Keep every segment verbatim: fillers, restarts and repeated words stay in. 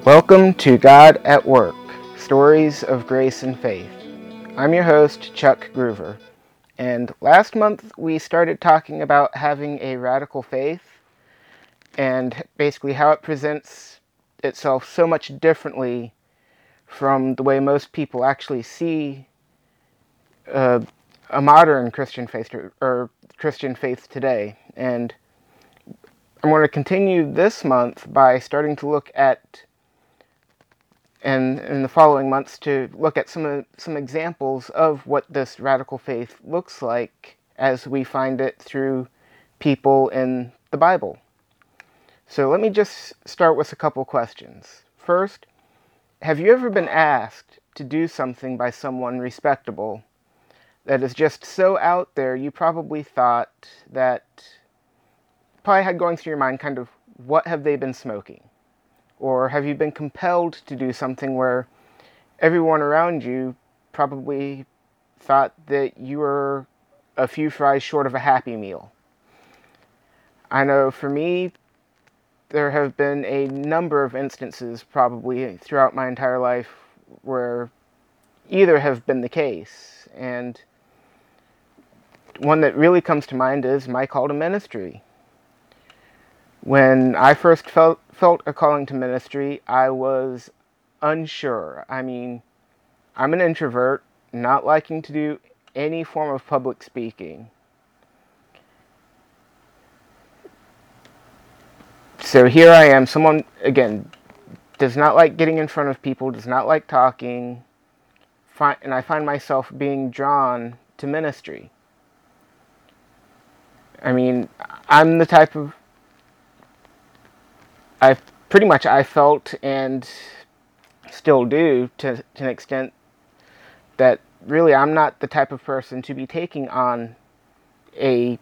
Welcome to God at Work, Stories of Grace and Faith. I'm your host, Chuck Groover, and last month we started talking about having a radical faith and basically how it presents itself so much differently from the way most people actually see uh, a modern Christian faith or, or Christian faith today. And I'm going to continue this month by starting to look at and in the following months to look at some some examples of what this radical faith looks like as we find it through people in the Bible. So let me just start with a couple questions. First, have you ever been asked to do something by someone respectable that is just so out there you probably thought that, probably had going through your mind kind of, what have they been smoking? Or have you been compelled to do something where everyone around you probably thought that you were a few fries short of a Happy Meal? I know for me, there have been a number of instances probably throughout my entire life where either have been the case. And one that really comes to mind is my call to ministry. When I first felt felt a calling to ministry, I was unsure. I mean, I'm an introvert, not liking to do any form of public speaking. So here I am, someone, again, does not like getting in front of people, does not like talking, and I find myself being drawn to ministry. I mean, I'm the type of I pretty much I felt and still do to, to an extent that really I'm not the type of person to be taking on a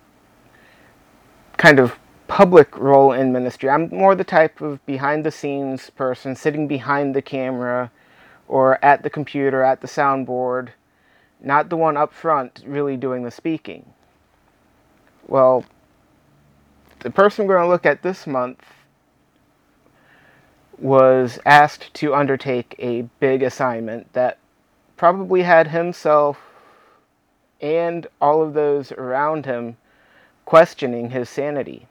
kind of public role in ministry. I'm more the type of behind the scenes person, sitting behind the camera or at the computer, at the soundboard, not the one up front really doing the speaking. Well, the person we're going to look at this month was asked to undertake a big assignment that probably had himself and all of those around him questioning his sanity.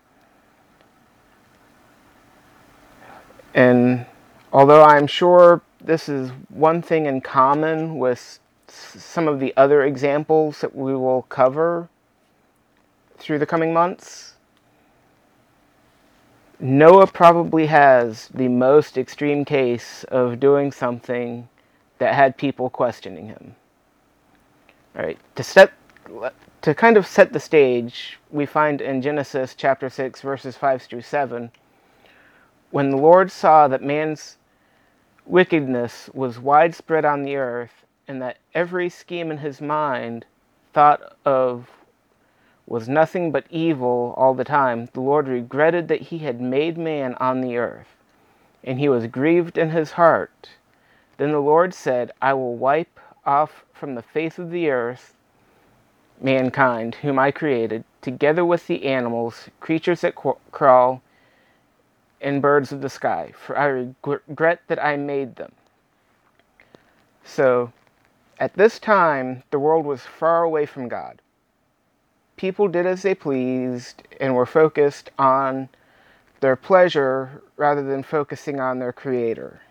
And although I'm sure this is one thing in common with some of the other examples that we will cover through the coming months, Noah probably has the most extreme case of doing something that had people questioning him. All right, to set, to kind of set the stage, we find in Genesis chapter six, verses five through seven, when the Lord saw that man's wickedness was widespread on the earth, and that every scheme in his mind thought of was nothing but evil all the time, the Lord regretted that he had made man on the earth, and he was grieved in his heart. Then the Lord said, I will wipe off from the face of the earth mankind, whom I created, together with the animals, creatures that crawl, and birds of the sky, for I regret that I made them. So, at this time, the world was far away from God. People did as they pleased and were focused on their pleasure rather than focusing on their Creator.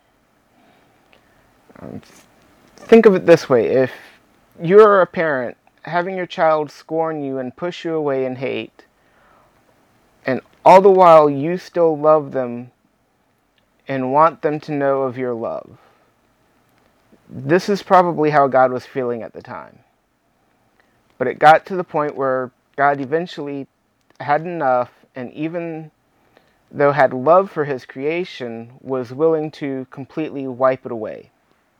Um, think of it this way. If you're a parent, having your child scorn you and push you away in hate, and all the while you still love them and want them to know of your love. This is probably how God was feeling at the time. But it got to the point where God eventually had enough, and even though had love for his creation, was willing to completely wipe it away.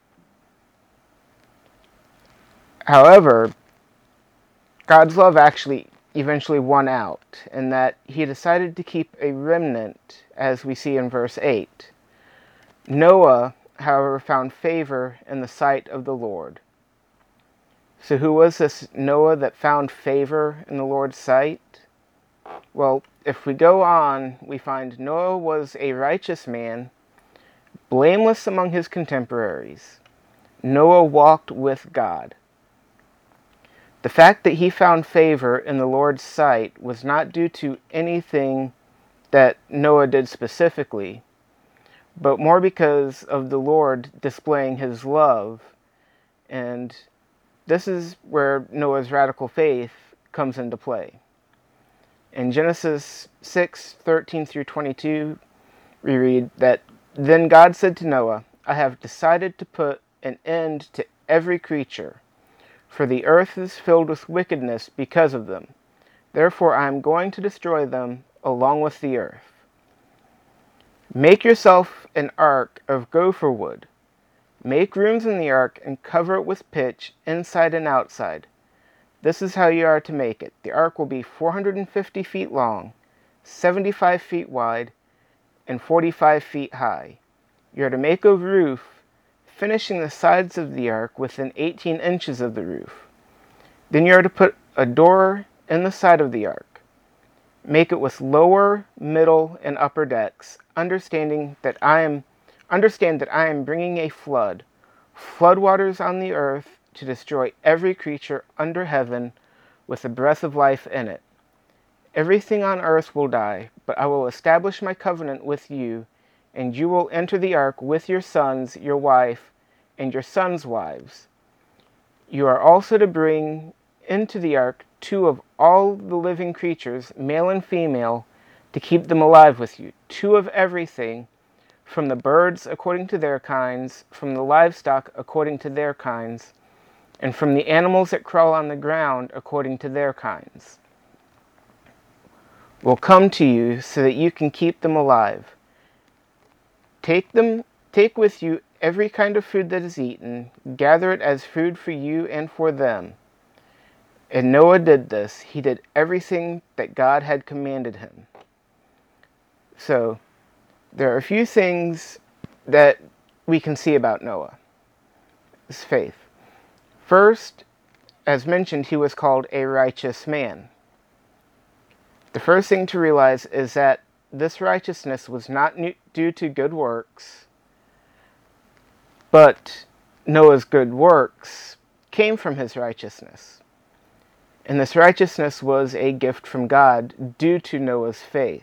However, God's love actually eventually won out, in that he decided to keep a remnant, as we see in verse eight. Noah, however, found favor in the sight of the Lord. So who was this Noah that found favor in the Lord's sight? Well, if we go on, we find Noah was a righteous man Blameless among his contemporaries, Noah walked with God. The fact that he found favor in the Lord's sight was not due to anything that Noah did specifically, but more because of the Lord displaying his love. And this is where Noah's radical faith comes into play. In Genesis six, thirteen through twenty-two, we read that, "Then God said to Noah, I have decided to put an end to every creature, for the earth is filled with wickedness because of them. Therefore I am going to destroy them along with the earth. Make yourself an ark of gopher wood. Make rooms in the ark and cover it with pitch inside and outside. This is how you are to make it. The ark will be four hundred fifty feet long, seventy-five feet wide, and forty-five feet high. You are to make a roof, finishing the sides of the ark within eighteen inches of the roof. Then you are to put a door in the side of the ark. Make it with lower, middle, and upper decks, understanding that I am understand that I am bringing a flood, floodwaters on the earth, to destroy every creature under heaven with the breath of life in it. Everything on earth will die, but I will establish my covenant with you, and you will enter the ark with your sons, your wife, and your sons' wives. You are also to bring into the ark two of all the living creatures, male and female, to keep them alive with you, two of everything, from the birds according to their kinds, from the livestock according to their kinds, and from the animals that crawl on the ground according to their kinds, will come to you so that you can keep them alive. Take them, take with you every kind of food that is eaten, gather it as food for you and for them." And Noah did this. He did everything that God had commanded him. So, there are a few things that we can see about Noah, his faith. First, as mentioned, he was called a righteous man. The first thing to realize is that this righteousness was not due to good works, but Noah's good works came from his righteousness. And this righteousness was a gift from God due to Noah's faith.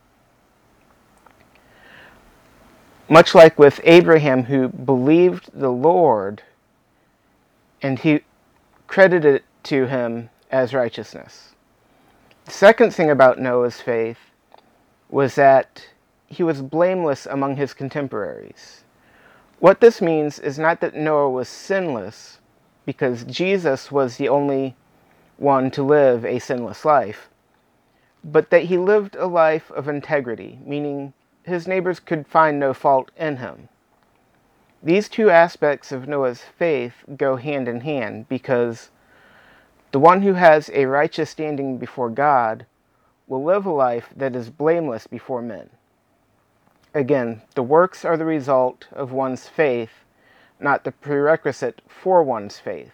Much like with Abraham, who believed the Lord, and he credited it to him as righteousness. The second thing about Noah's faith was that he was blameless among his contemporaries. What this means is not that Noah was sinless, because Jesus was the only one to live a sinless life, but that he lived a life of integrity, meaning his neighbors could find no fault in him. These two aspects of Noah's faith go hand in hand, because the one who has a righteous standing before God will live a life that is blameless before men. Again, the works are the result of one's faith, not the prerequisite for one's faith.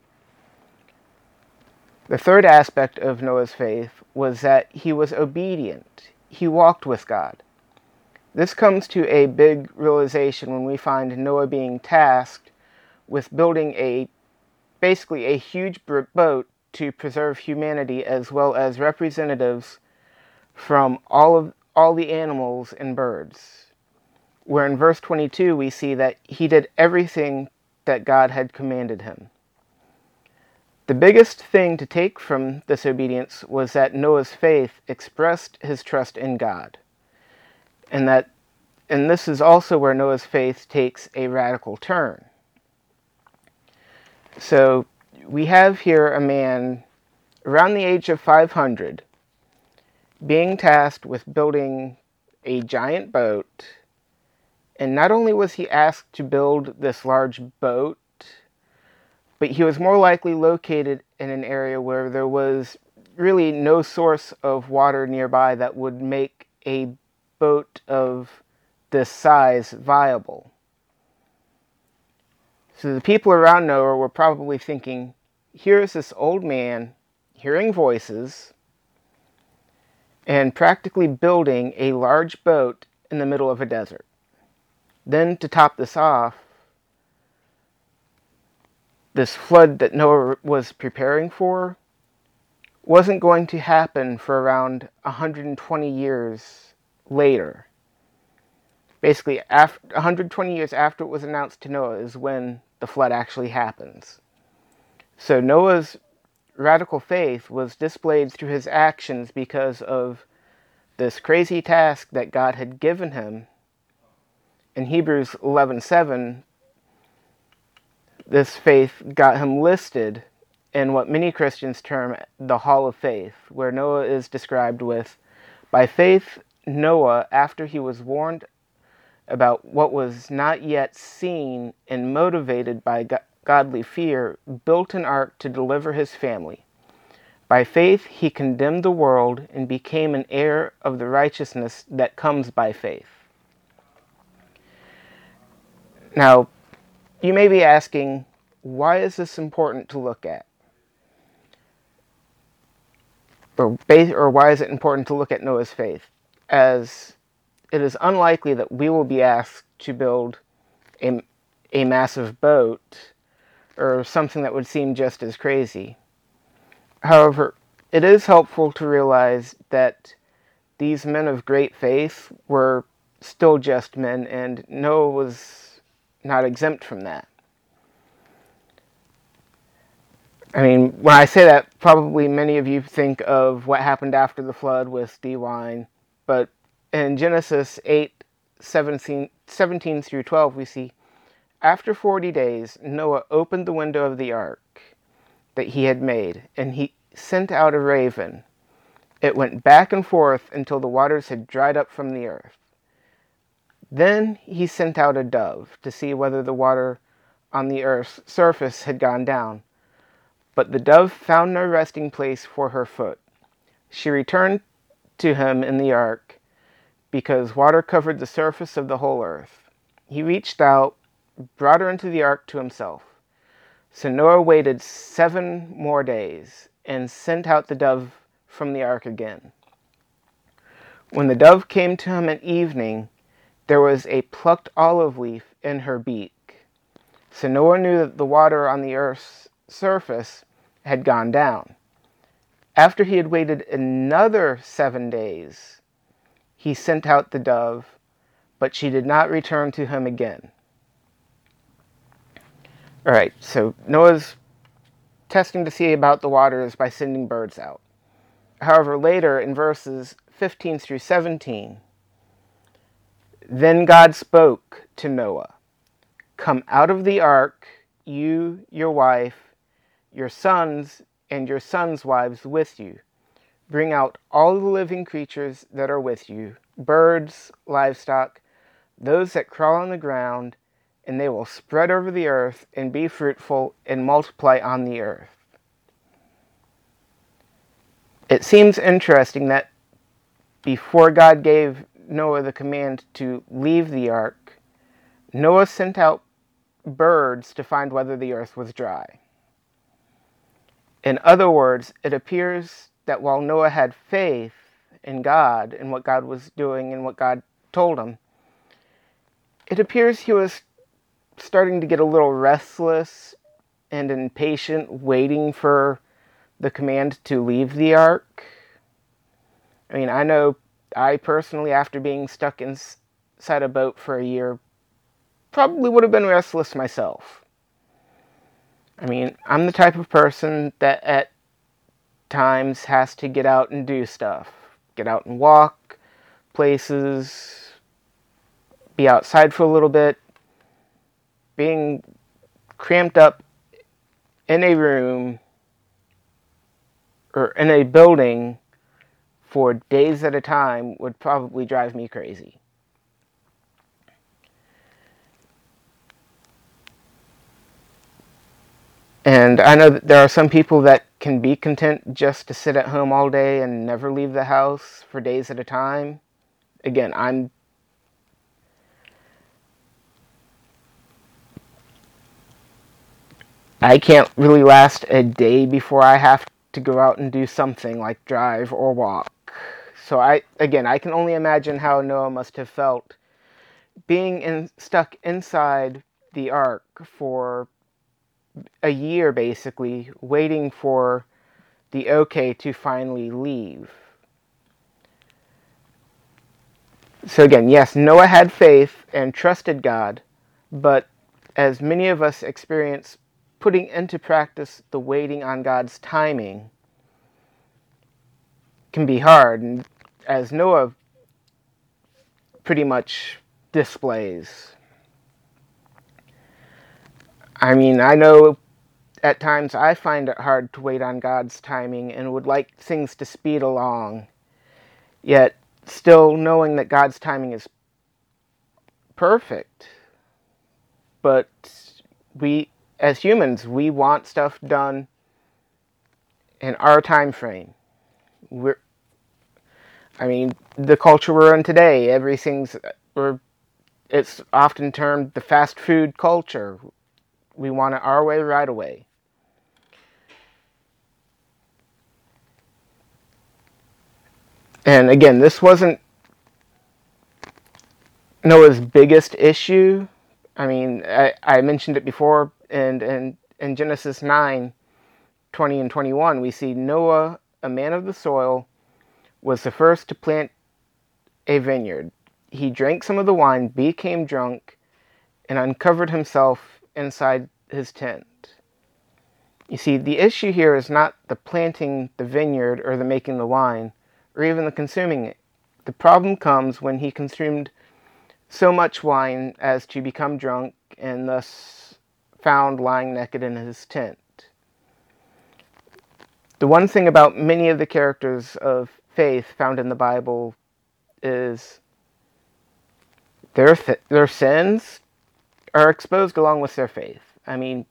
The third aspect of Noah's faith was that he was obedient. He walked with God. This comes to a big realization when we find Noah being tasked with building a, basically a huge boat to preserve humanity, as well as representatives from all of all the animals and birds. Where in verse twenty-two we see that he did everything that God had commanded him. The biggest thing to take from this obedience was that Noah's faith expressed his trust in God. And that and this is also where Noah's faith takes a radical turn. So we have here a man around the age of five hundred being tasked with building a giant boat. And not only was he asked to build this large boat, but he was more likely located in an area where there was really no source of water nearby that would make a boat of this size viable. So the people around Noah were probably thinking, here is this old man hearing voices and practically building a large boat in the middle of a desert. Then, to top this off, this flood that Noah was preparing for wasn't going to happen for around one hundred twenty years later. Basically, after, one hundred twenty years after it was announced to Noah is when the flood actually happens. So Noah's radical faith was displayed through his actions because of this crazy task that God had given him. In Hebrews eleven seven, this faith got him listed in what many Christians term the Hall of Faith, where Noah is described with, "By faith Noah, after he was warned about what was not yet seen and motivated by go- godly fear, built an ark to deliver his family. By faith he condemned the world and became an heir of the righteousness that comes by faith." Now, you may be asking, why is this important to look at? Or, or why is it important to look at Noah's faith? As it is unlikely that we will be asked to build a, a massive boat or something that would seem just as crazy. However, it is helpful to realize that these men of great faith were still just men, and Noah was not exempt from that. I mean, when I say that, probably many of you think of what happened after the flood with the wine, but in Genesis eight, seventeen, seventeen through twelve, we see, "After forty days, Noah opened the window of the ark that he had made, and he sent out a raven. It went back and forth until the waters had dried up from the earth. Then he sent out a dove to see whether the water on the earth's surface had gone down. But the dove found no resting place for her foot. She returned to him in the ark, because water covered the surface of the whole earth. He reached out, brought her into the ark to himself. So Noah waited seven more days, and sent out the dove from the ark again. When the dove came to him at evening, there was a plucked olive leaf in her beak. So Noah knew that the water on the earth's surface had gone down. After he had waited another seven days, he sent out the dove, but she did not return to him again." All right, so Noah's testing to see about the waters by sending birds out. However, later in verses fifteen through seventeen, "Then God spoke to Noah, 'Come out of the ark, you, your wife, your sons, and your sons' wives with you. Bring out all the living creatures that are with you, birds, livestock, those that crawl on the ground, and they will spread over the earth and be fruitful and multiply on the earth.'" It seems interesting that before God gave Noah the command to leave the ark, Noah sent out birds to find whether the earth was dry. In other words, it appears that while Noah had faith in God and what God was doing and what God told him, it appears he was starting to get a little restless and impatient, waiting for the command to leave the ark. I mean, I know I personally, after being stuck inside a boat for a year, probably would have been restless myself. I mean, I'm the type of person that at times has to get out and do stuff. Get out and walk places, be outside for a little bit. Being cramped up in a room or in a building for days at a time would probably drive me crazy. And I know that there are some people that can be content just to sit at home all day and never leave the house for days at a time. Again, I'm I can't really last a day before I have to go out and do something like drive or walk. So I again, I can only imagine how Noah must have felt being in, stuck inside the ark for a year, basically, waiting for the okay to finally leave. So again, yes, Noah had faith and trusted God, but as many of us experience putting into practice the waiting on God's timing can be hard, and as Noah pretty much displays. I mean, I know at times I find it hard to wait on God's timing and would like things to speed along, yet still knowing that God's timing is perfect. But we, as humans, we want stuff done in our time frame. We're, I mean, the culture we're in today, everything's, we're, it's often termed the fast food culture. We want it our way, right away. And again, this wasn't Noah's biggest issue. I mean, I, I mentioned it before, and in, in Genesis nine, twenty and twenty-one, we see Noah, a man of the soil, was the first to plant a vineyard. He drank some of the wine, became drunk, and uncovered himself inside his tent. You see, the issue here is not the planting the vineyard or the making the wine, or even the consuming it. The problem comes when he consumed so much wine as to become drunk and thus found lying naked in his tent. The one thing about many of the characters of faith found in the Bible is their th- their sins are exposed along with their faith. I mean,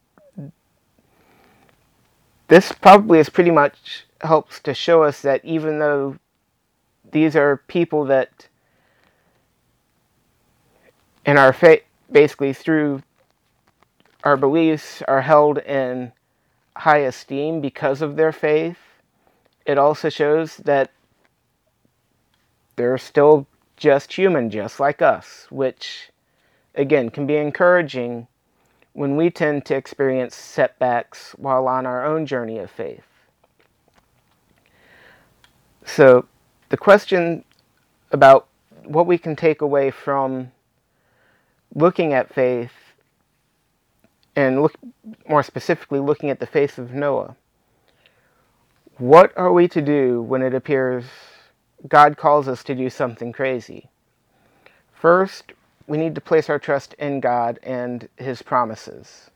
this probably is pretty much helps to show us that even though these are people that in our faith, basically through our beliefs, are held in high esteem because of their faith, it also shows that they're still just human, just like us, which, again, can be encouraging when we tend to experience setbacks while on our own journey of faith. So, the question about what we can take away from looking at faith, and look more specifically looking at the faith of Noah. What are we to do when it appears God calls us to do something crazy? First, we need to place our trust in God and His promises.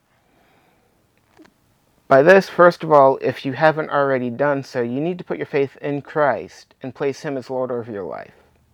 By this, first of all, if you haven't already done so, you need to put your faith in Christ and place Him as Lord over your life.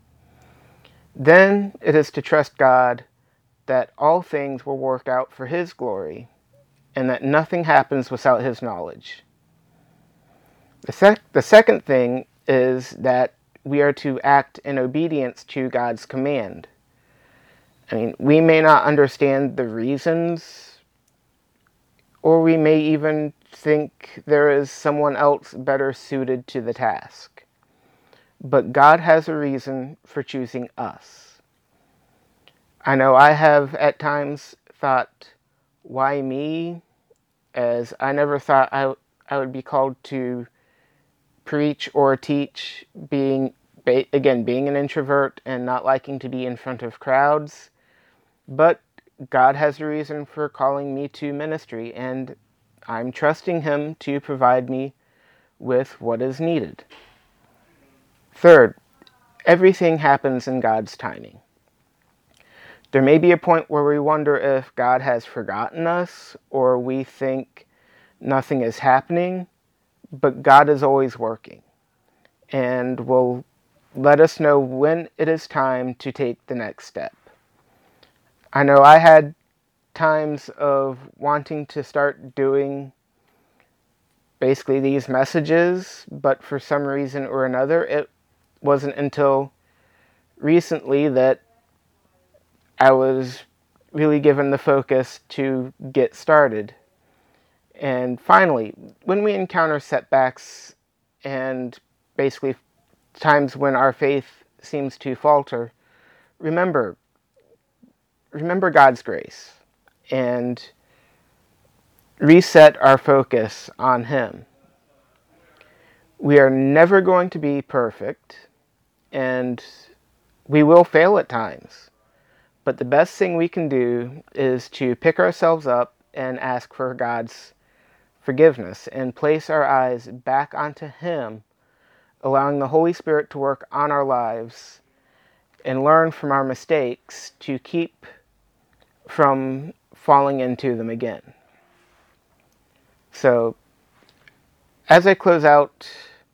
Then it is to trust God that all things will work out for His glory and that nothing happens without His knowledge. The, sec- the second thing is that we are to act in obedience to God's command. I mean, we may not understand the reasons, or we may even think there is someone else better suited to the task. But God has a reason for choosing us. I know I have at times thought, why me? As I never thought I, I would be called to preach or teach, being, again, being an introvert and not liking to be in front of crowds. But God has a reason for calling me to ministry, and I'm trusting Him to provide me with what is needed. Third, everything happens in God's timing. There may be a point where we wonder if God has forgotten us, or we think nothing is happening, but God is always working, and will let us know when it is time to take the next step. I know I had times of wanting to start doing basically these messages, but for some reason or another, it wasn't until recently that I was really given the focus to get started. And finally, when we encounter setbacks and basically times when our faith seems to falter, remember, remember God's grace and reset our focus on Him. We are never going to be perfect, and we will fail at times. But the best thing we can do is to pick ourselves up and ask for God's forgiveness and place our eyes back onto Him, allowing the Holy Spirit to work on our lives and learn from our mistakes to keep from falling into them again. So, as I close out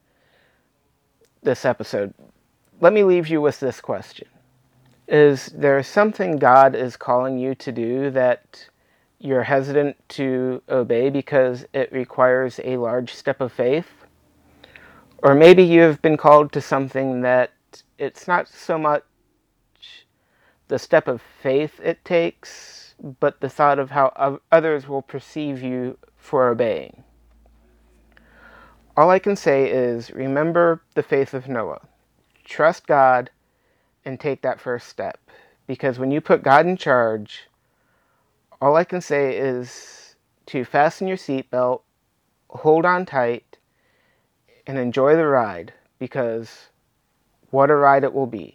this episode, let me leave you with this question. Is there something God is calling you to do that you're hesitant to obey because it requires a large step of faith? Or maybe you have been called to something that it's not so much the step of faith it takes, but the thought of how others will perceive you for obeying. All I can say is remember the faith of Noah. Trust God and take that first step. Because when you put God in charge, all I can say is to fasten your seatbelt, hold on tight, and enjoy the ride, because what a ride it will be.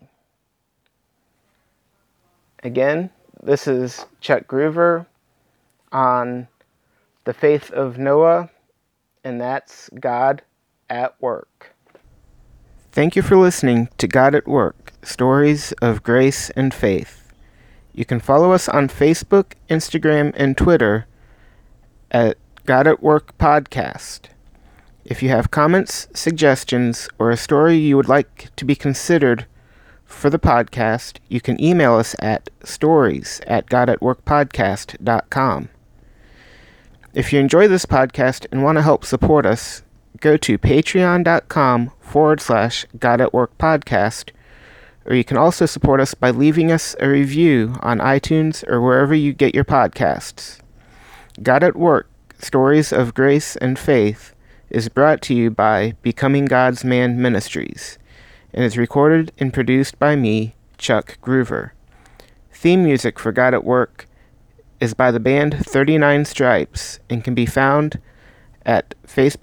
Again, this is Chuck Groover on the faith of Noah, and that's God at Work. Thank you for listening to God at Work, Stories of Grace and Faith. You can follow us on Facebook, Instagram, and Twitter at God at Work Podcast. If you have comments, suggestions, or a story you would like to be considered for the podcast, you can email us at stories at godatworkpodcast dot com. If you enjoy this podcast and want to help support us, go to patreon.com forward slash God at Work podcast, or you can also support us by leaving us a review on iTunes or wherever you get your podcasts. God at Work, Stories of Grace and Faith is brought to you by Becoming God's Man Ministries and is recorded and produced by me, Chuck Groover. Theme music for God at Work is by the band thirty-nine Stripes and can be found at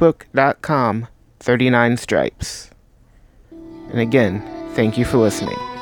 facebook.com thirty-nine stripes. And again, thank you for listening.